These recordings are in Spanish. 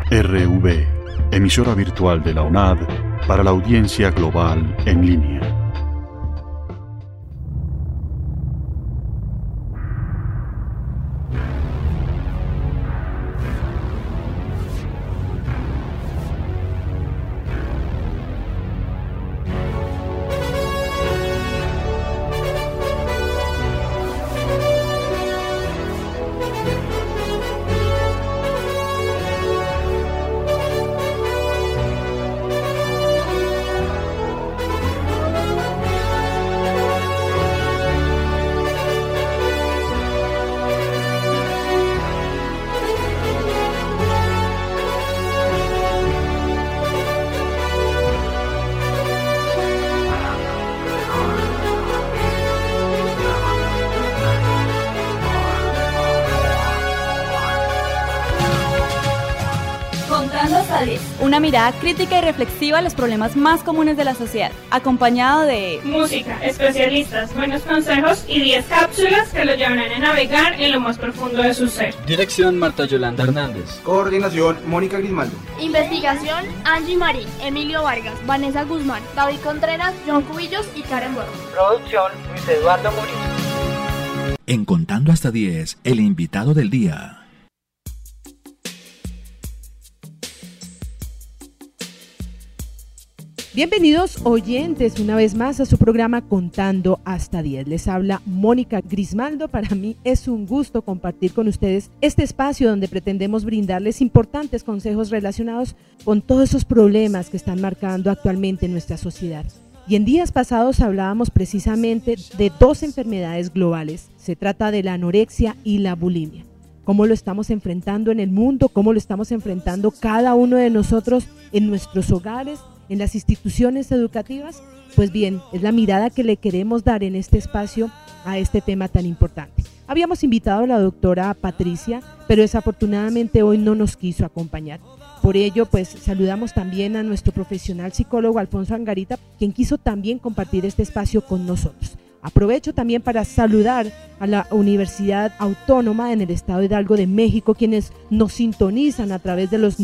RV, emisora virtual de la UNAD para la audiencia global en línea. Una mirada crítica y reflexiva a los problemas más comunes de la sociedad, acompañado de música, especialistas, buenos consejos y 10 cápsulas que lo llevarán a navegar en lo más profundo de su ser. Dirección: Marta Yolanda Hernández. Coordinación: Mónica Grismaldo. Investigación: Angie Marín, Emilio Vargas, Vanessa Guzmán, David Contreras, John Cubillos y Karen Borro. Producción: Luis Eduardo Murillo. En Contando hasta 10, el invitado del día. Bienvenidos oyentes una vez más a su programa Contando hasta 10. Les habla Mónica Grismaldo. Para mí es un gusto compartir con ustedes este espacio donde pretendemos brindarles importantes consejos relacionados con todos esos problemas que están marcando actualmente nuestra sociedad. Y en días pasados hablábamos precisamente de dos enfermedades globales. Se trata de la anorexia y la bulimia. ¿Cómo lo estamos enfrentando en el mundo? ¿Cómo lo estamos enfrentando cada uno de nosotros en nuestros hogares, en las instituciones educativas? Pues bien, es la mirada que le queremos dar en este espacio a este tema tan importante. Habíamos invitado a la doctora Patricia, pero desafortunadamente hoy no nos quiso acompañar. Por ello, pues saludamos también a nuestro profesional psicólogo Alfonso Angarita, quien quiso también compartir este espacio con nosotros. Aprovecho también para saludar a la Universidad Autónoma en el Estado de Hidalgo de México, quienes nos sintonizan a través de los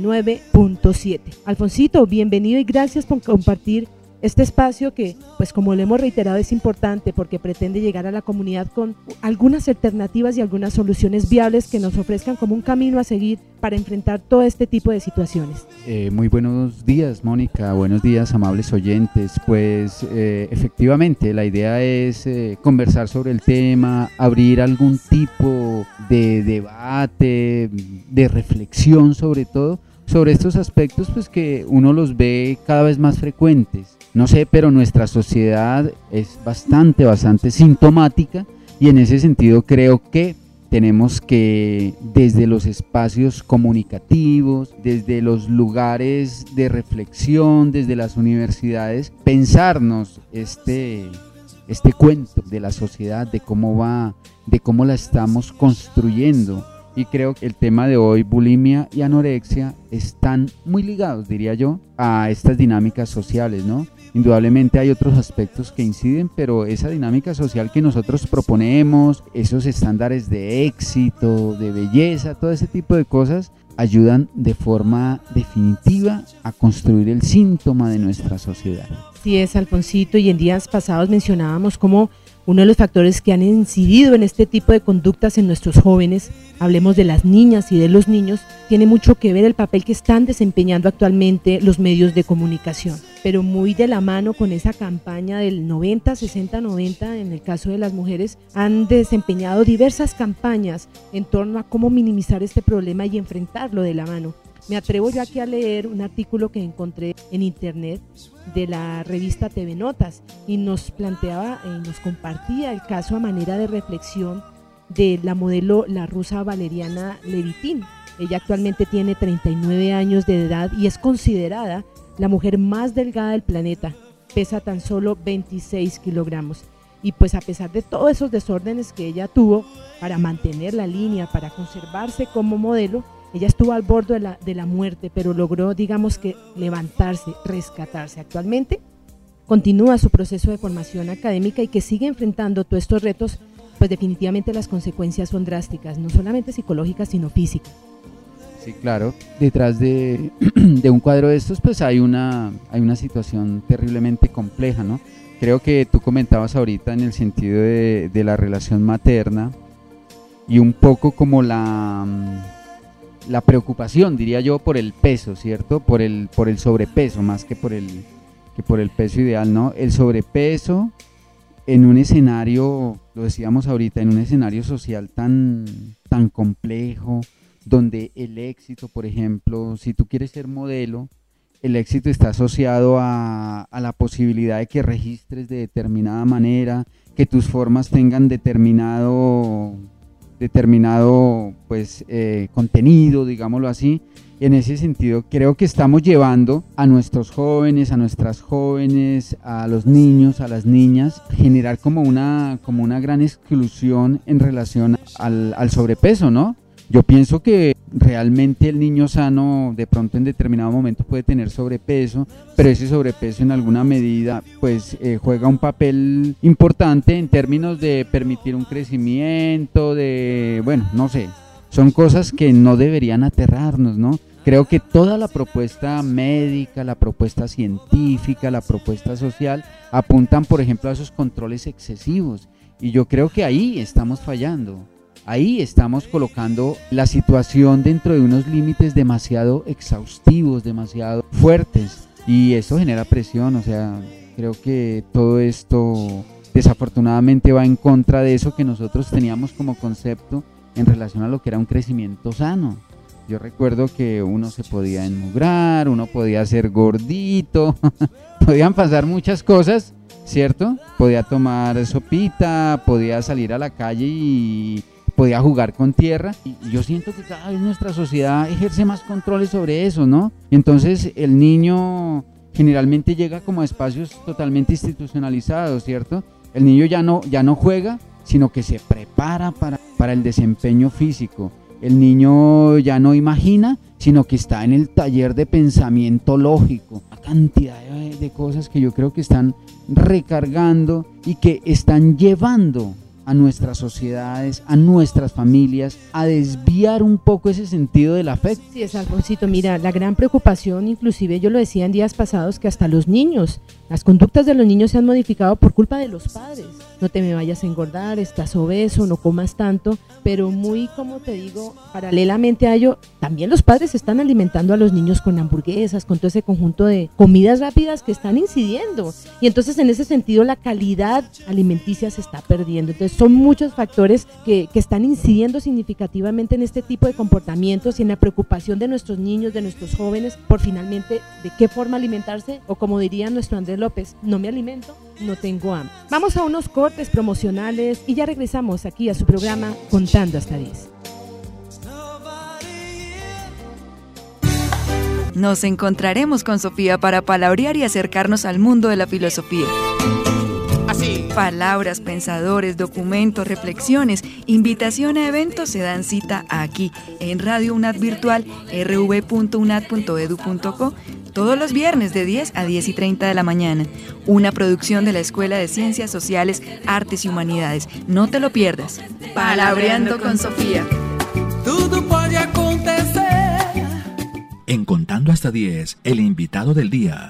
99.7. Alfonsito, bienvenido y gracias por compartir este espacio que, pues como lo hemos reiterado, es importante porque pretende llegar a la comunidad con algunas alternativas y algunas soluciones viables que nos ofrezcan como un camino a seguir para enfrentar todo este tipo de situaciones. Muy buenos días, Mónica, buenos días, amables oyentes. Pues efectivamente la idea es conversar sobre el tema, abrir algún tipo de debate, de reflexión sobre todo, sobre estos aspectos pues que uno los ve cada vez más frecuentes. No sé, pero nuestra sociedad es bastante sintomática y en ese sentido creo que tenemos que desde los espacios comunicativos, desde los lugares de reflexión, desde las universidades, pensarnos este cuento de la sociedad, de cómo va, de cómo la estamos construyendo. Y creo que el tema de hoy, bulimia y anorexia, están muy ligados, diría yo, a estas dinámicas sociales, ¿no? Indudablemente hay otros aspectos que inciden, pero esa dinámica social que nosotros proponemos, esos estándares de éxito, de belleza, todo ese tipo de cosas, ayudan de forma definitiva a construir el síntoma de nuestra sociedad. Sí es, Alfonsito, y en días pasados mencionábamos cómo uno de los factores que han incidido en este tipo de conductas en nuestros jóvenes, hablemos de las niñas y de los niños, tiene mucho que ver el papel que están desempeñando actualmente los medios de comunicación, pero muy de la mano con esa campaña del 90, 60, 90, en el caso de las mujeres, han desempeñado diversas campañas en torno a cómo minimizar este problema y enfrentarlo de la mano. Me atrevo yo aquí a leer un artículo que encontré en internet de la revista TV Notas y nos planteaba y nos compartía el caso a manera de reflexión de la modelo, la rusa Valeriana Levitin. Ella actualmente tiene 39 años de edad y es considerada la mujer más delgada del planeta. Pesa tan solo 26 kilogramos. Y pues a pesar de todos esos desórdenes que ella tuvo para mantener la línea, para conservarse como modelo, ella estuvo al borde de la muerte, pero logró, digamos que, levantarse, rescatarse. Actualmente continúa su proceso de formación académica y que sigue enfrentando todos estos retos, pues definitivamente las consecuencias son drásticas, no solamente psicológicas, sino físicas. Sí, claro. Detrás de un cuadro de estos, pues hay una situación terriblemente compleja, ¿no? Creo que tú comentabas ahorita en el sentido de la relación materna y un poco como la preocupación, diría yo, por el peso, ¿cierto? Por el sobrepeso, más que por el peso ideal, ¿no? El sobrepeso en un escenario, lo decíamos ahorita, en un escenario social tan complejo, donde el éxito, por ejemplo, si tú quieres ser modelo, el éxito está asociado a la posibilidad de que registres de determinada manera, que tus formas tengan determinado pues contenido, digámoslo así. Y en ese sentido creo que estamos llevando a nuestros jóvenes, a nuestras jóvenes, a los niños, a las niñas, generar como una gran exclusión en relación al sobrepeso, ¿no? Yo pienso que realmente el niño sano de pronto en determinado momento puede tener sobrepeso, pero ese sobrepeso en alguna medida pues juega un papel importante en términos de permitir un crecimiento, no sé, son cosas que no deberían aterrarnos, ¿no? Creo que toda la propuesta médica, la propuesta científica, la propuesta social apuntan, por ejemplo, a esos controles excesivos, y yo creo que ahí estamos fallando. Ahí estamos colocando la situación dentro de unos límites demasiado exhaustivos, demasiado fuertes, y eso genera presión. O sea, creo que todo esto desafortunadamente va en contra de eso que nosotros teníamos como concepto en relación a lo que era un crecimiento sano. Yo recuerdo que uno se podía enmugrar, uno podía ser gordito, podían pasar muchas cosas, ¿cierto? Podía tomar sopita, podía salir a la calle y podía jugar con tierra, y yo siento que cada vez nuestra sociedad ejerce más controles sobre eso, ¿no? Entonces el niño generalmente llega como a espacios totalmente institucionalizados, ¿cierto? El niño ya no juega, sino que se prepara para el desempeño físico. El niño ya no imagina, sino que está en el taller de pensamiento lógico. Una cantidad de cosas que yo creo que están recargando y que están llevando a nuestras sociedades, a nuestras familias, a desviar un poco ese sentido del afecto. Sí, es Alfonsito, mira, la gran preocupación, inclusive yo lo decía en días pasados, que hasta los niños, las conductas de los niños se han modificado por culpa de los padres. No te me vayas a engordar, estás obeso, no comas tanto, pero muy, como te digo, paralelamente a ello, también los padres están alimentando a los niños con hamburguesas, con todo ese conjunto de comidas rápidas que están incidiendo, y entonces en ese sentido la calidad alimenticia se está perdiendo. Entonces son muchos factores que están incidiendo significativamente en este tipo de comportamientos y en la preocupación de nuestros niños, de nuestros jóvenes, por finalmente de qué forma alimentarse, o como diría nuestro Andrés López, no me alimento, no tengo hambre. Vamos a unos cortes promocionales y ya regresamos aquí a su programa Contando hasta 10. Nos encontraremos con Sofía para palabrear y acercarnos al mundo de la filosofía. Palabras, pensadores, documentos, reflexiones, invitación a eventos se dan cita aquí en Radio UNAD Virtual, rv.unad.edu.co, todos los viernes de 10 a 10 y 30 de la mañana. Una producción de la Escuela de Ciencias Sociales, Artes y Humanidades. No te lo pierdas. Palabreando con Sofía. Todo puede acontecer. En Contando hasta 10, el invitado del día.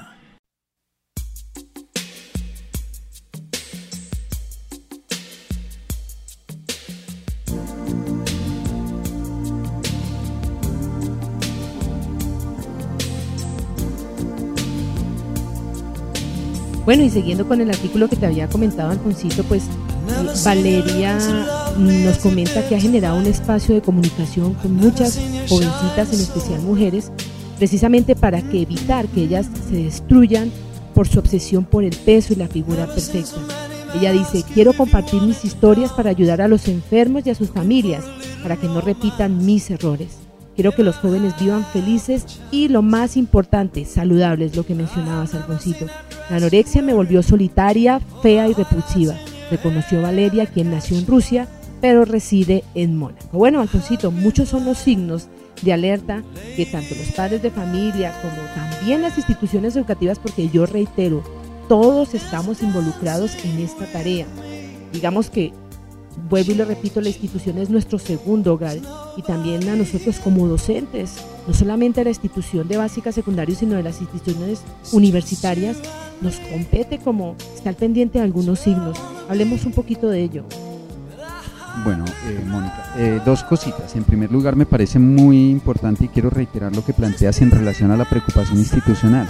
Bueno, y siguiendo con el artículo que te había comentado, Alfonsito, pues Valeria nos comenta que ha generado un espacio de comunicación con muchas jovencitas, en especial mujeres, precisamente para que evitar que ellas se destruyan por su obsesión por el peso y la figura perfecta. Ella dice: quiero compartir mis historias para ayudar a los enfermos y a sus familias, para que no repitan mis errores. Quiero que los jóvenes vivan felices y, lo más importante, saludables, lo que mencionabas, Alfonsito. La anorexia me volvió solitaria, fea y repulsiva, reconoció Valeria, quien nació en Rusia, pero reside en Mónaco. Bueno, Alfonsito, muchos son los signos de alerta que tanto los padres de familia como también las instituciones educativas, porque yo reitero, todos estamos involucrados en esta tarea. Digamos que, vuelvo y lo repito, la institución es nuestro segundo hogar, y también a nosotros como docentes, no solamente a la institución de básica secundaria, sino de las instituciones universitarias, nos compete como estar pendiente de algunos signos. Hablemos un poquito de ello. Bueno, Mónica, dos cositas. En primer lugar, me parece muy importante y quiero reiterar lo que planteas en relación a la preocupación institucional.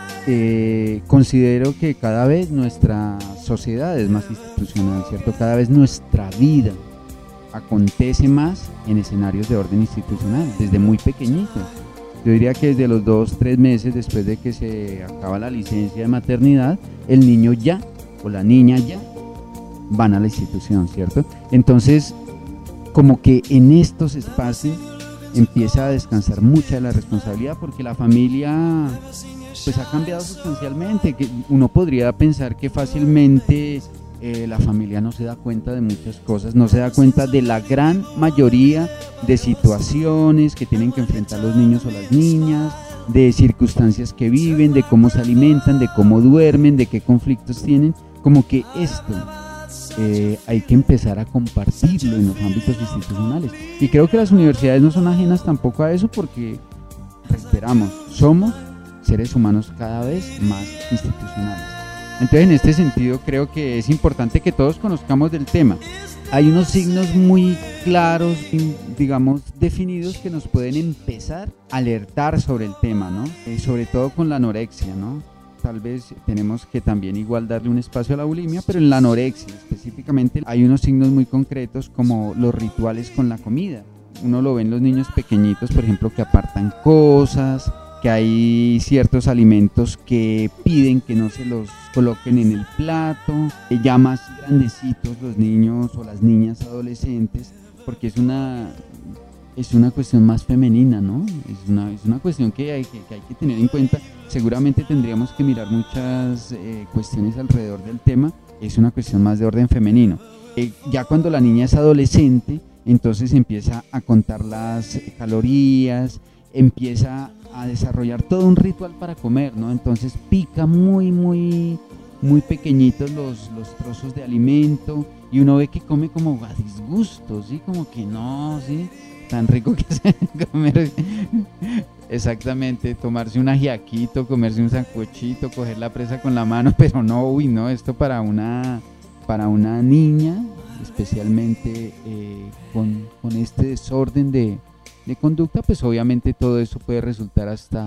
Considero que cada vez nuestra sociedad es más institucional, ¿cierto? Cada vez nuestra vida acontece más en escenarios de orden institucional, desde muy pequeñitos. Yo diría que desde los 2-3 meses después de que se acaba la licencia de maternidad, el niño ya o la niña ya van a la institución, ¿cierto? Entonces, como que en estos espacios empieza a descansar mucha de la responsabilidad, porque la familia pues ha cambiado sustancialmente, que uno podría pensar que fácilmente la familia no se da cuenta de muchas cosas, no se da cuenta de la gran mayoría de situaciones que tienen que enfrentar los niños o las niñas, de circunstancias que viven, de cómo se alimentan, de cómo duermen, de qué conflictos tienen. Como que esto hay que empezar a compartirlo en los ámbitos institucionales, y creo que las universidades no son ajenas tampoco a eso, porque reiteramos, somos seres humanos cada vez más institucionales. Entonces, en este sentido, creo que es importante que todos conozcamos del tema. Hay unos signos muy claros, digamos, definidos, que nos pueden empezar a alertar sobre el tema, ¿no? Sobre todo con la anorexia, ¿no? Tal vez tenemos que también igual darle un espacio a la bulimia, pero en la anorexia específicamente hay unos signos muy concretos, como los rituales con la comida. Uno lo ve en los niños pequeñitos, por ejemplo, que apartan cosas, que hay ciertos alimentos que piden que no se los coloquen en el plato, ya más grandecitos los niños o las niñas adolescentes, porque es una cuestión más femenina, ¿no? Es una cuestión que hay que tener en cuenta. Seguramente tendríamos que mirar muchas cuestiones alrededor del tema. Es una cuestión más de orden femenino. Ya cuando la niña es adolescente, entonces empieza a contar las calorías, empieza a desarrollar todo un ritual para comer, ¿no? Entonces pica muy pequeñitos los trozos de alimento, y uno ve que come como a disgusto, ¿sí? Como que no, ¿sí? Tan rico que es comer. Exactamente, tomarse un ajiaquito, comerse un sancochito, coger la presa con la mano, pero no, no, esto para una niña, especialmente con este desorden de conducta, pues obviamente todo eso puede resultar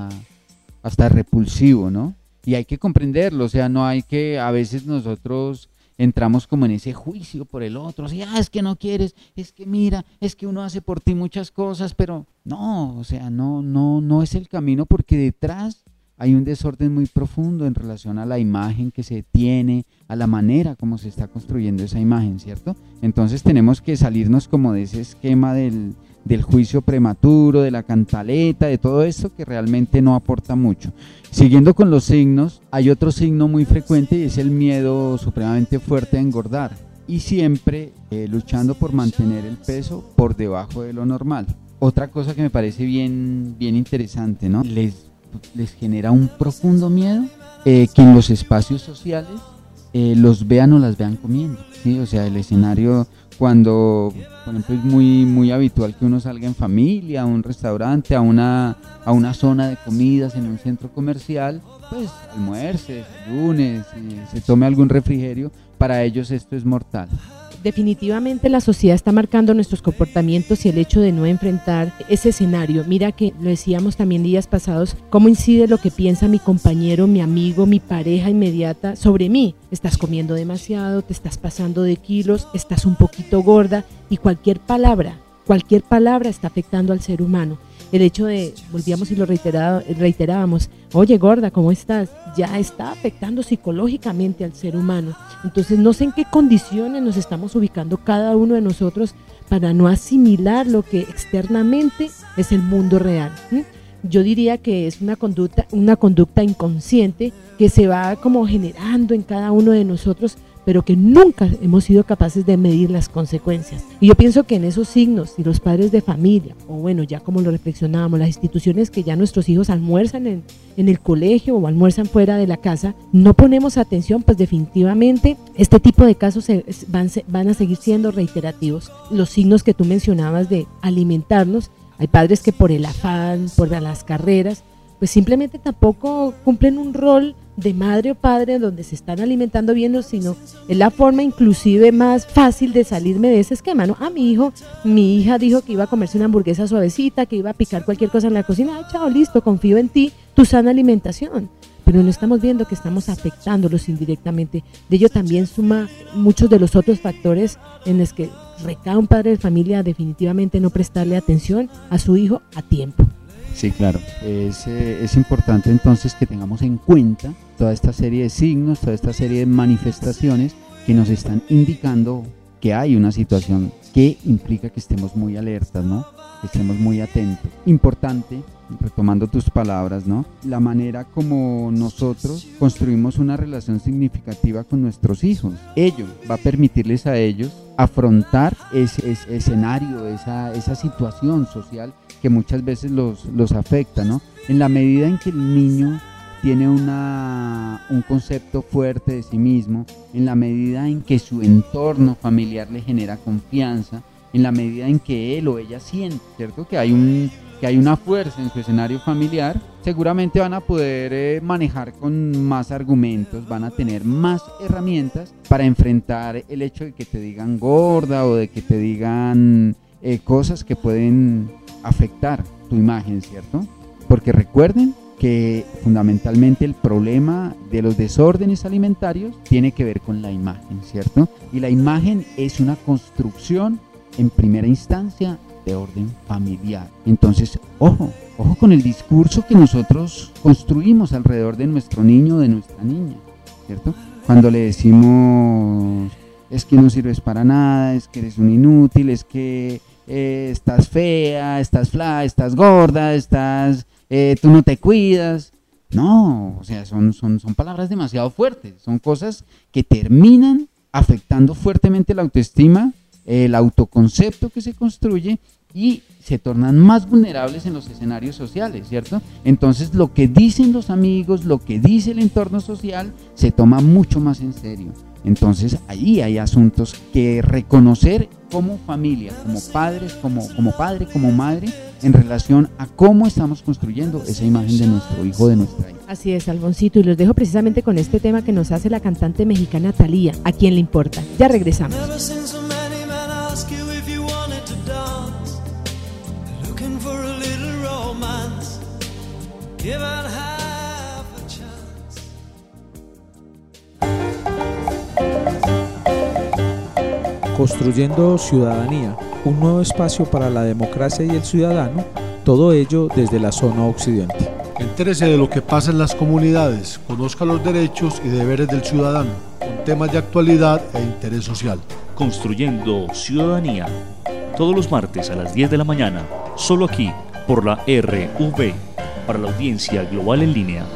hasta repulsivo, ¿no? Y hay que comprenderlo, o sea, no hay que, a veces nosotros entramos como en ese juicio por el otro, así, es que no quieres, es que mira, es que uno hace por ti muchas cosas, pero no, o sea, no es el camino, porque detrás hay un desorden muy profundo en relación a la imagen que se tiene, a la manera como se está construyendo esa imagen, ¿cierto? Entonces tenemos que salirnos como de ese esquema del juicio prematuro, de la cantaleta, de todo esto que realmente no aporta mucho. Siguiendo con los signos, hay otro signo muy frecuente, y es el miedo supremamente fuerte a engordar, y siempre luchando por mantener el peso por debajo de lo normal. Otra cosa que me parece bien interesante, ¿no? Les genera un profundo miedo que en los espacios sociales los vean o las vean comiendo, ¿sí? O sea, el escenario, cuando, por ejemplo, es muy habitual que uno salga en familia a un restaurante, a una zona de comidas en un centro comercial, pues almuerce, desayune, se tome algún refrigerio. Para ellos esto es mortal. Definitivamente la sociedad está marcando nuestros comportamientos, y el hecho de no enfrentar ese escenario, mira que lo decíamos también días pasados, cómo incide lo que piensa mi compañero, mi amigo, mi pareja inmediata sobre mí. Estás comiendo demasiado, te estás pasando de kilos, estás un poquito gorda, y cualquier palabra está afectando al ser humano. El hecho de, volvíamos y lo reiterábamos, oye gorda, ¿cómo estás? Ya está afectando psicológicamente al ser humano. Entonces no sé en qué condiciones nos estamos ubicando cada uno de nosotros para no asimilar lo que externamente es el mundo real. Yo diría que es una conducta inconsciente que se va como generando en cada uno de nosotros, pero que nunca hemos sido capaces de medir las consecuencias. Y yo pienso que en esos signos, si los padres de familia, o bueno, ya como lo reflexionábamos, las instituciones que ya nuestros hijos almuerzan en el colegio o almuerzan fuera de la casa, no ponemos atención, pues definitivamente este tipo de casos van a seguir siendo reiterativos. Los signos que tú mencionabas de alimentarnos, hay padres que por el afán, por las carreras, pues simplemente tampoco cumplen un rol de madre o padre donde se están alimentando bien, sino es la forma inclusive más fácil de salirme de ese esquema, ¿no? Mi hija dijo que iba a comerse una hamburguesa suavecita, que iba a picar cualquier cosa en la cocina, chao, listo, confío en ti, tu sana alimentación. Pero no estamos viendo que estamos afectándolos indirectamente. De ello también suma muchos de los otros factores en los que recae un padre de familia definitivamente no prestarle atención a su hijo a tiempo. Sí, claro. Es importante entonces que tengamos en cuenta toda esta serie de signos, toda esta serie de manifestaciones que nos están indicando que hay una situación que implica que estemos muy alertas, ¿no? Que estemos muy atentos. Importante, retomando tus palabras, ¿no? La manera como nosotros construimos una relación significativa con nuestros hijos. Ello va a permitirles a ellos afrontar ese escenario, esa situación social que muchas veces los afecta, ¿no? En la medida en que el niño tiene un concepto fuerte de sí mismo, en la medida en que su entorno familiar le genera confianza, en la medida en que él o ella siente, ¿cierto?, que hay una fuerza en su escenario familiar, seguramente van a poder manejar con más argumentos, van a tener más herramientas para enfrentar el hecho de que te digan gorda o de que te digan cosas que pueden afectar tu imagen, ¿cierto? Porque recuerden que fundamentalmente el problema de los desórdenes alimentarios tiene que ver con la imagen, ¿cierto? Y la imagen es una construcción en primera instancia de orden familiar. Entonces, ojo con el discurso que nosotros construimos alrededor de nuestro niño o de nuestra niña, ¿cierto? Cuando le decimos, es que no sirves para nada, es que eres un inútil, es que estás fea, estás flaca, estás gorda, tú no te cuidas. No, o sea, son palabras demasiado fuertes, son cosas que terminan afectando fuertemente la autoestima, el autoconcepto que se construye y se tornan más vulnerables en los escenarios sociales, ¿cierto? Entonces lo que dicen los amigos, lo que dice el entorno social se toma mucho más en serio. Entonces ahí hay asuntos que reconocer como familia, como padres, como padre, como madre, en relación a cómo estamos construyendo esa imagen de nuestro hijo, de nuestra hija. Así es, Alboncito, y los dejo precisamente con este tema que nos hace la cantante mexicana Thalía, ¿A quién le importa? Ya regresamos. Construyendo ciudadanía, un nuevo espacio para la democracia y el ciudadano, todo ello desde la zona occidente. Entérese de lo que pasa en las comunidades, conozca los derechos y deberes del ciudadano, con temas de actualidad e interés social. Construyendo ciudadanía, todos los martes a las 10 de la mañana, solo aquí, por la RV, para la audiencia global en línea.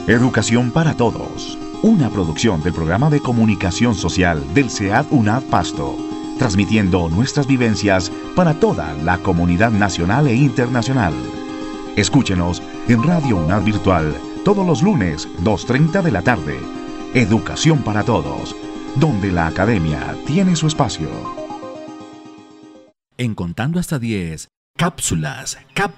Educación para Todos, una producción del programa de comunicación social del SEAD UNAD Pasto, transmitiendo nuestras vivencias para toda la comunidad nacional e internacional. Escúchenos en Radio UNAD Virtual todos los lunes, 2:30 de la tarde. Educación para Todos, donde la academia tiene su espacio. En Contando hasta 10, cápsulas.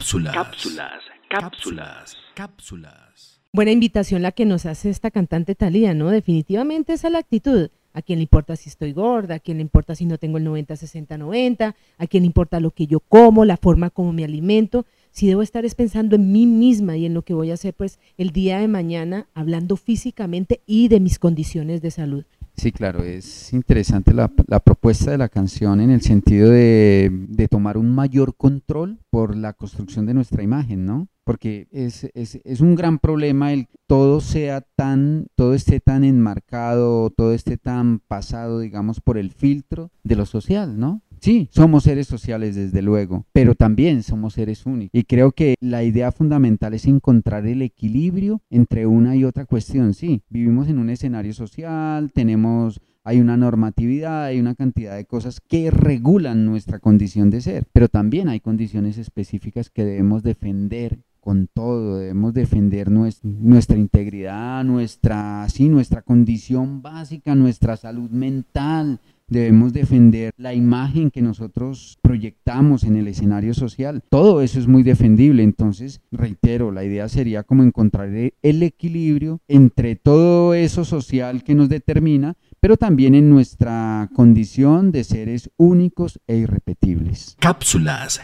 Buena invitación la que nos hace esta cantante Thalía, ¿no? Definitivamente esa es la actitud. ¿A quién le importa si estoy gorda? ¿A quién le importa si no tengo el 90-60-90? ¿A quién le importa lo que yo como, la forma como me alimento? Si debo estar pensando en mí misma y en lo que voy a hacer pues el día de mañana, hablando físicamente y de mis condiciones de salud. Sí, claro, es interesante la propuesta de la canción en el sentido de tomar un mayor control por la construcción de nuestra imagen, ¿no? Porque es un gran problema el todo esté tan enmarcado, todo esté tan pasado, digamos, por el filtro de lo social, ¿no? Sí, somos seres sociales desde luego, pero también somos seres únicos. Y creo que la idea fundamental es encontrar el equilibrio entre una y otra cuestión. Sí, vivimos en un escenario social, hay una normatividad, hay una cantidad de cosas que regulan nuestra condición de ser, pero también hay condiciones específicas que debemos defender con todo, debemos defender nuestra integridad, nuestra condición básica, nuestra salud mental. Debemos defender la imagen que nosotros proyectamos en el escenario social. Todo eso es muy defendible. Entonces, reitero, la idea sería como encontrar el equilibrio entre todo eso social que nos determina, pero también en nuestra condición de seres únicos e irrepetibles. Cápsulas.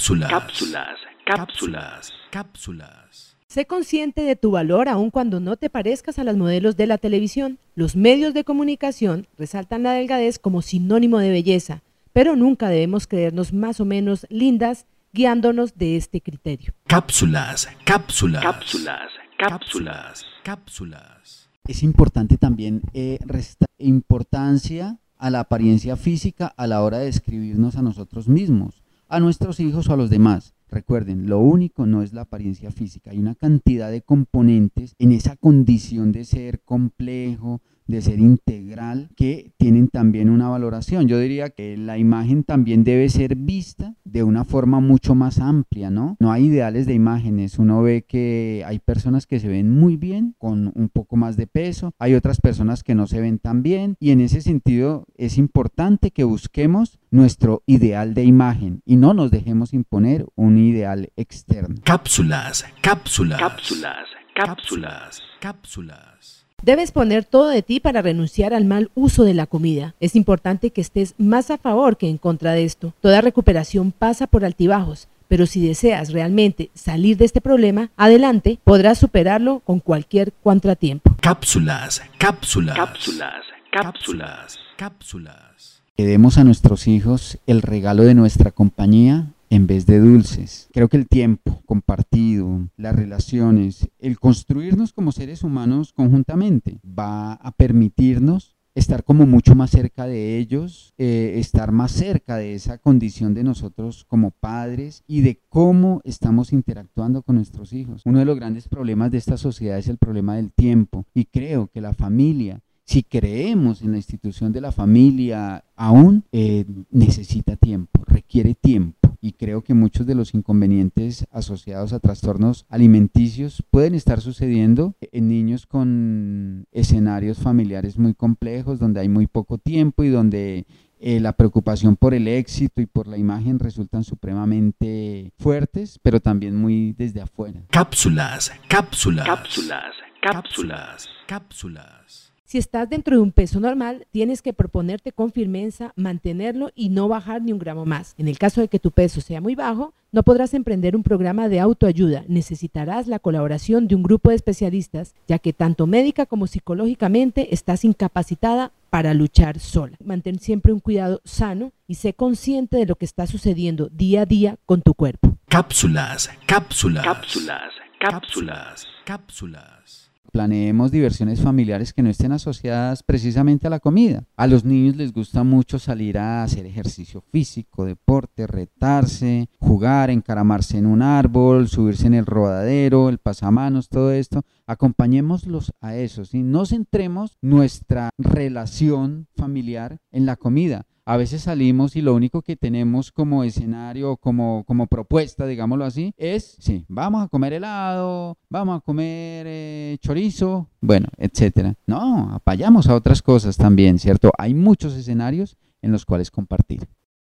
Sé consciente de tu valor aun cuando no te parezcas a las modelos de la televisión. Los medios de comunicación resaltan la delgadez como sinónimo de belleza, pero nunca debemos creernos más o menos lindas guiándonos de este criterio. Cápsulas. Es importante también restar importancia a la apariencia física a la hora de describirnos a nosotros mismos, a nuestros hijos o a los demás. Recuerden, lo único no es la apariencia física, hay una cantidad de componentes en esa condición de ser complejo, de ser integral, que tienen también una valoración. Yo diría que la imagen también debe ser vista de una forma mucho más amplia, ¿no? No hay ideales de imágenes, uno ve que hay personas que se ven muy bien, con un poco más de peso, hay otras personas que no se ven tan bien, y en ese sentido es importante que busquemos nuestro ideal de imagen y no nos dejemos imponer un ideal externo. Cápsulas. Debes poner todo de ti para renunciar al mal uso de la comida. Es importante que estés más a favor que en contra de esto. Toda recuperación pasa por altibajos, pero si deseas realmente salir de este problema, adelante, podrás superarlo con cualquier contratiempo. Cápsulas. Que demos a nuestros hijos el regalo de nuestra compañía en vez de dulces. Creo que el tiempo compartido, las relaciones, el construirnos como seres humanos conjuntamente va a permitirnos estar como mucho más cerca de ellos, estar más cerca de esa condición de nosotros como padres y de cómo estamos interactuando con nuestros hijos. Uno de los grandes problemas de esta sociedad es el problema del tiempo, y creo que la familia, si creemos en la institución de la familia aún, necesita tiempo, requiere tiempo. Y creo que muchos de los inconvenientes asociados a trastornos alimenticios pueden estar sucediendo en niños con escenarios familiares muy complejos, donde hay muy poco tiempo y donde la preocupación por el éxito y por la imagen resultan supremamente fuertes, pero también muy desde afuera. Cápsulas. Si estás dentro de un peso normal, tienes que proponerte con firmeza mantenerlo y no bajar ni un gramo más. En el caso de que tu peso sea muy bajo, no podrás emprender un programa de autoayuda. Necesitarás la colaboración de un grupo de especialistas, ya que tanto médica como psicológicamente estás incapacitada para luchar sola. Mantén siempre un cuidado sano y sé consciente de lo que está sucediendo día a día con tu cuerpo. Cápsulas. planeemos diversiones familiares que no estén asociadas precisamente a la comida. A los niños les gusta mucho salir a hacer ejercicio físico, deporte, retarse, jugar, encaramarse en un árbol, subirse en el rodadero, el pasamanos, todo esto. Acompañémoslos a eso, ¿sí? No centremos nuestra relación familiar en la comida. A veces salimos y lo único que tenemos como escenario, como propuesta, digámoslo así, es, sí, vamos a comer helado, vamos a comer chorizo, bueno, etcétera. No, vayamos a otras cosas también, ¿cierto? Hay muchos escenarios en los cuales compartir.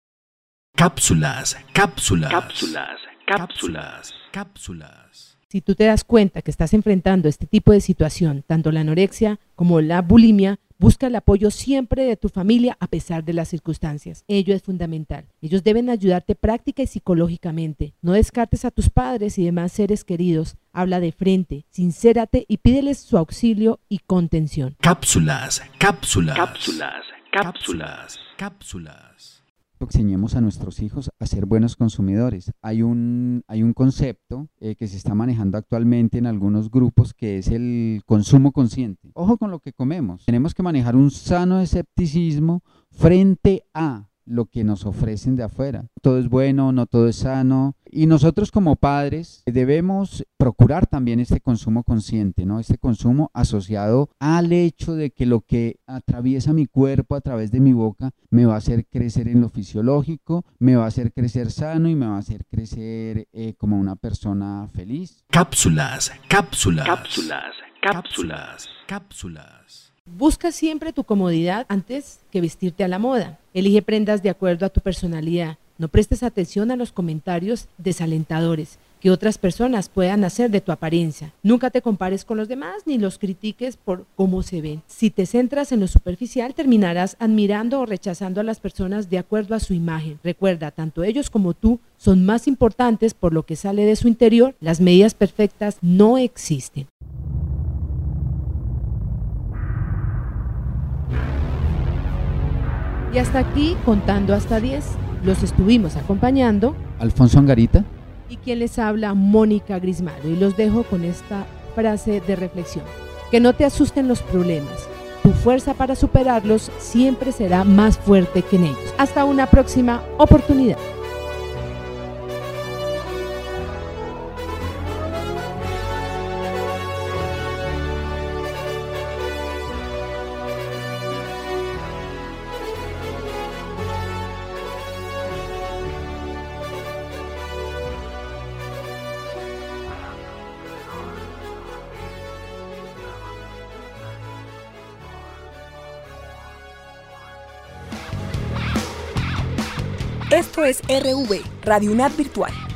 Cápsulas, cápsulas, cápsulas, cápsulas, cápsulas. Si tú te das cuenta que estás enfrentando este tipo de situación, tanto la anorexia como la bulimia, busca el apoyo siempre de tu familia a pesar de las circunstancias. Ello es fundamental. Ellos deben ayudarte práctica y psicológicamente. No descartes a tus padres y demás seres queridos. Habla de frente, sincérate y pídeles su auxilio y contención. Cápsulas, cápsulas, cápsulas, cápsulas, cápsulas. Enseñemos a nuestros hijos a ser buenos consumidores. Hay un concepto que se está manejando actualmente en algunos grupos que es el consumo consciente. Ojo con lo que comemos. Tenemos que manejar un sano escepticismo frente a lo que nos ofrecen de afuera. Todo es bueno, no todo es sano. Y nosotros como padres debemos procurar también este consumo consciente, ¿no? Este consumo asociado al hecho de que lo que atraviesa mi cuerpo a través de mi boca me va a hacer crecer en lo fisiológico, me va a hacer crecer sano y me va a hacer crecer como una persona feliz. Cápsulas, cápsulas, cápsulas, cápsulas, cápsulas. Busca siempre tu comodidad antes que vestirte a la moda. Elige prendas de acuerdo a tu personalidad. No prestes atención a los comentarios desalentadores que otras personas puedan hacer de tu apariencia. Nunca te compares con los demás ni los critiques por cómo se ven. Si te centras en lo superficial, terminarás admirando o rechazando a las personas de acuerdo a su imagen. Recuerda, tanto ellos como tú son más importantes por lo que sale de su interior. Las medidas perfectas no existen. Y hasta aquí, contando hasta 10, los estuvimos acompañando Alfonso Angarita y quien les habla, Mónica Grismaldo, y los dejo con esta frase de reflexión: que no te asusten los problemas, tu fuerza para superarlos siempre será más fuerte que en ellos. Hasta una próxima oportunidad. Esto es RV, Radio UNAD Virtual.